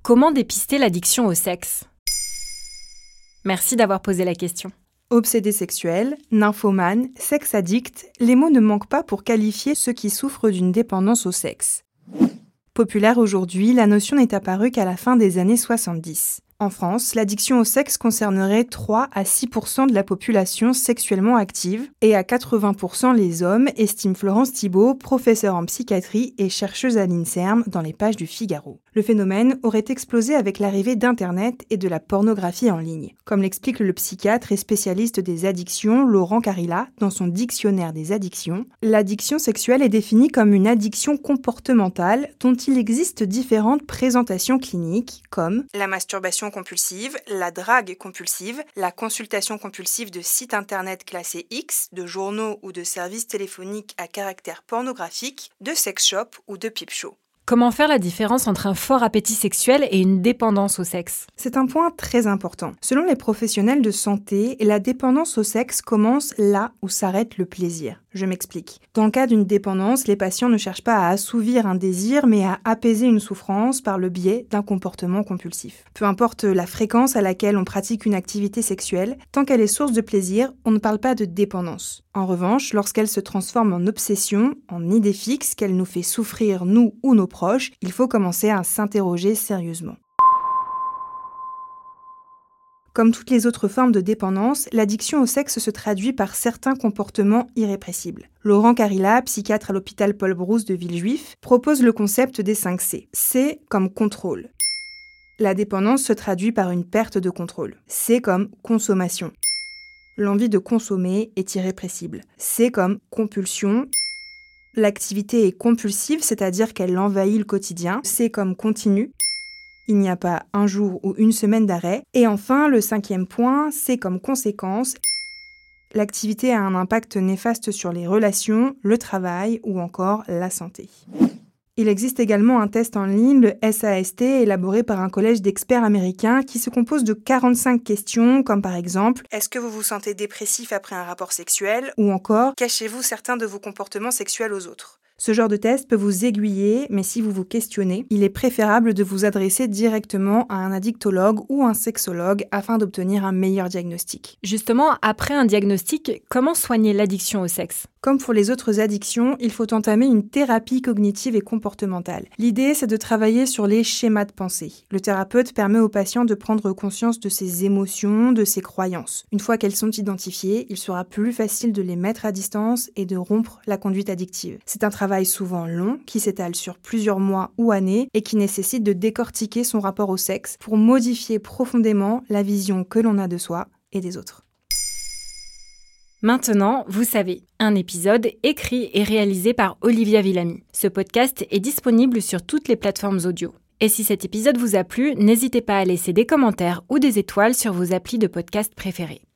Comment dépister l'addiction au sexe ? Merci d'avoir posé la question. Obsédé sexuel, nymphomane, sexe addict, les mots ne manquent pas pour qualifier ceux qui souffrent d'une dépendance au sexe. Populaire aujourd'hui, la notion n'est apparue qu'à la fin des années 70. En France, l'addiction au sexe concernerait 3 à 6% de la population sexuellement active et à 80% les hommes, estime Florence Thibault, professeure en psychiatrie et chercheuse à l'INSERM dans les pages du Figaro. Le phénomène aurait explosé avec l'arrivée d'Internet et de la pornographie en ligne. Comme l'explique le psychiatre et spécialiste des addictions Laurent Carilla dans son dictionnaire des addictions, l'addiction sexuelle est définie comme une addiction comportementale dont il existe différentes présentations cliniques comme la masturbation compulsive, la drague compulsive, la consultation compulsive de sites internet classés X, de journaux ou de services téléphoniques à caractère pornographique, de sex shop ou de pipe show. Comment faire la différence entre un fort appétit sexuel et une dépendance au sexe ? C'est un point très important. Selon les professionnels de santé, la dépendance au sexe commence là où s'arrête le plaisir. Je m'explique. Dans le cas d'une dépendance, les patients ne cherchent pas à assouvir un désir, mais à apaiser une souffrance par le biais d'un comportement compulsif. Peu importe la fréquence à laquelle on pratique une activité sexuelle, tant qu'elle est source de plaisir, on ne parle pas de dépendance. En revanche, lorsqu'elle se transforme en obsession, en idée fixe, qu'elle nous fait souffrir, nous ou nos proches, il faut commencer à s'interroger sérieusement. Comme toutes les autres formes de dépendance, l'addiction au sexe se traduit par certains comportements irrépressibles. Laurent Carilla, psychiatre à l'hôpital Paul Brousse de Villejuif, propose le concept des 5 C. C comme contrôle. La dépendance se traduit par une perte de contrôle. C comme consommation. L'envie de consommer est irrépressible. C comme compulsion. L'activité est compulsive, c'est-à-dire qu'elle envahit le quotidien. C comme continu. Il n'y a pas un jour ou une semaine d'arrêt. Et enfin, le 5e point, c'est comme conséquence. L'activité a un impact néfaste sur les relations, le travail ou encore la santé. Il existe également un test en ligne, le SAST, élaboré par un collège d'experts américains qui se compose de 45 questions, comme par exemple « Est-ce que vous vous sentez dépressif après un rapport sexuel ?» ou encore « Cachez-vous certains de vos comportements sexuels aux autres ?» Ce genre de test peut vous aiguiller, mais si vous vous questionnez, il est préférable de vous adresser directement à un addictologue ou un sexologue afin d'obtenir un meilleur diagnostic. Justement, après un diagnostic, comment soigner l'addiction au sexe ? Comme pour les autres addictions, il faut entamer une thérapie cognitive et comportementale. L'idée, c'est de travailler sur les schémas de pensée. Le thérapeute permet au patient de prendre conscience de ses émotions, de ses croyances. Une fois qu'elles sont identifiées, il sera plus facile de les mettre à distance et de rompre la conduite addictive. C'est un travail souvent long, qui s'étale sur plusieurs mois ou années et qui nécessite de décortiquer son rapport au sexe pour modifier profondément la vision que l'on a de soi et des autres. Maintenant, vous savez, un épisode écrit et réalisé par Olivia Villamy. Ce podcast est disponible sur toutes les plateformes audio. Et si cet épisode vous a plu, n'hésitez pas à laisser des commentaires ou des étoiles sur vos applis de podcast préférés.